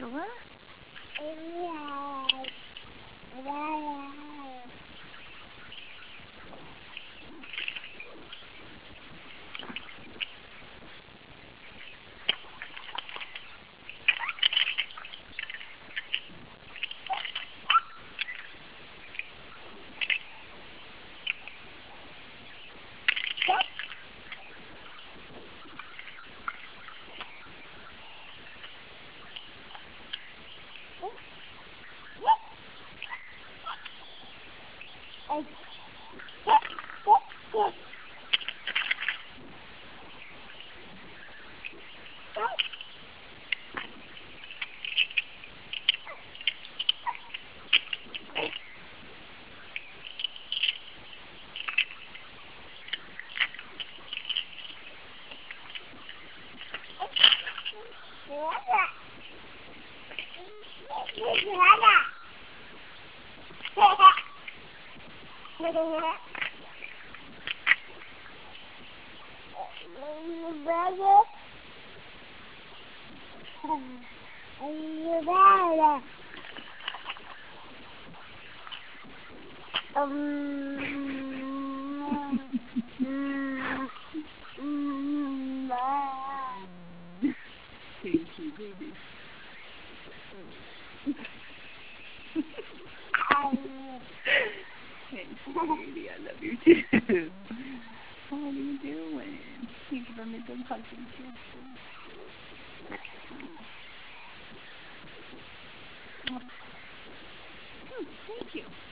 Huh? Thank you, baby. Hey, sweetie, I love you too. What are you doing? You giving me big hugs and kisses. Thank you.